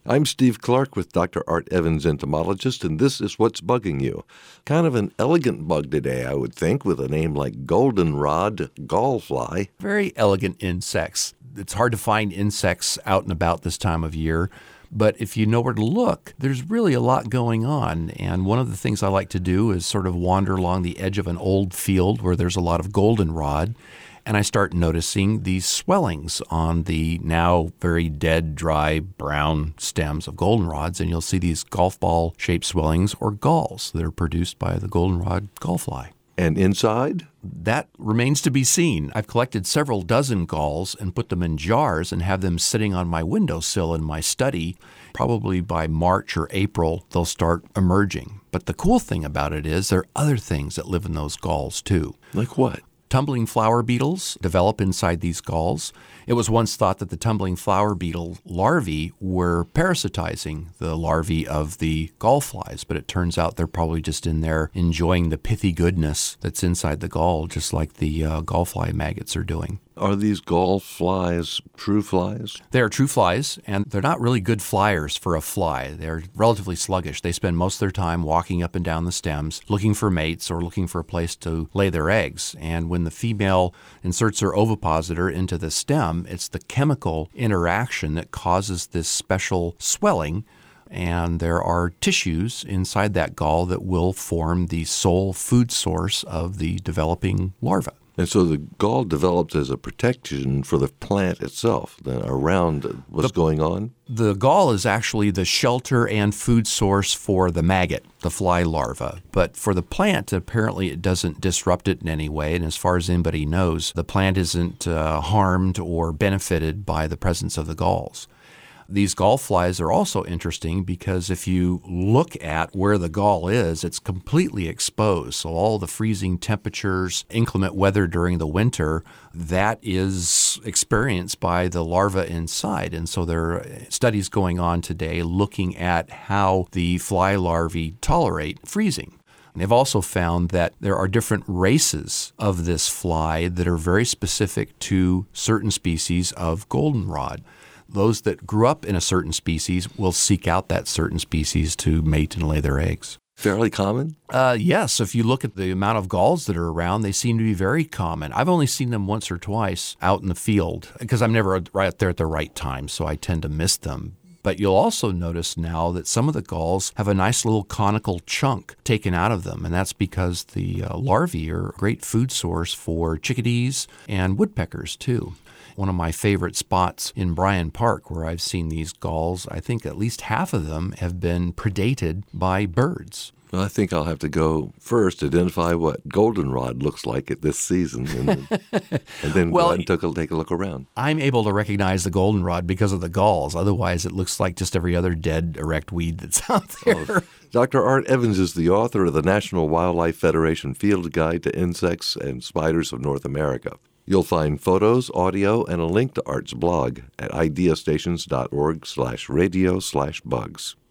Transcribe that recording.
I'm Steve Clark with Dr. Art Evans, entomologist, and this is What's Bugging You. Kind of an elegant bug today, I would think, with a name like goldenrod gallfly. Very elegant insects. It's hard to find insects out and about this time of year, but if you know where to look, there's really a lot going on. And one of the things I like to do is sort of wander along the edge of an old field where there's a lot of goldenrod, and I start noticing these swellings on the now very dead, dry, brown stems of goldenrods, and you'll see these golf ball-shaped swellings or galls that are produced by the goldenrod gallfly. And inside? That remains to be seen. I've collected several dozen galls and put them in jars and have them sitting on my windowsill in my study. Probably by March or April, they'll start emerging. But the cool thing about it is there are other things that live in those galls, too. Like what? Tumbling flower beetles develop inside these galls. It was once thought that the tumbling flower beetle larvae were parasitizing the larvae of the gallflies, but it turns out they're probably just in there enjoying the pithy goodness that's inside the gall, just like the gallfly maggots are doing. Are these gallflies true flies? They are true flies, and they're not really good flyers for a fly. They're relatively sluggish. They spend most of their time walking up and down the stems, looking for mates or looking for a place to lay their eggs. And when the female inserts her ovipositor into the stem, it's the chemical interaction that causes this special swelling. And there are tissues inside that gall that will form the sole food source of the developing larva. And so the gall develops as a protection for the plant itself, then around what's going on? The gall is actually the shelter and food source for the maggot, the fly larva. But for the plant, apparently it doesn't disrupt it in any way. And as far as anybody knows, the plant isn't harmed or benefited by the presence of the galls. These gallflies are also interesting because if you look at where the gall is, it's completely exposed. So all the freezing temperatures, inclement weather during the winter, that is experienced by the larva inside. And so there are studies going on today looking at how the fly larvae tolerate freezing. They've also found that there are different races of this fly that are very specific to certain species of goldenrod. Those that grew up in a certain species will seek out that certain species to mate and lay their eggs. Fairly common? Yes. If you look at the amount of galls that are around, they seem to be very common. I've only seen them once or twice out in the field because I'm never right there at the right time, so I tend to miss them. But you'll also notice now that some of the galls have a nice little conical chunk taken out of them, and that's because the larvae are a great food source for chickadees and woodpeckers, too. One of my favorite spots in Bryan Park where I've seen these galls, I think at least half of them have been predated by birds. Well, I think I'll have to go first, identify what goldenrod looks like at this season, and then go ahead and take a look around. I'm able to recognize the goldenrod because of the galls. Otherwise, it looks like just every other dead erect weed that's out there. Oh. Dr. Art Evans is the author of the National Wildlife Federation Field Guide to Insects and Spiders of North America. You'll find photos, audio, and a link to Art's blog at ideastations.org/radio/bugs.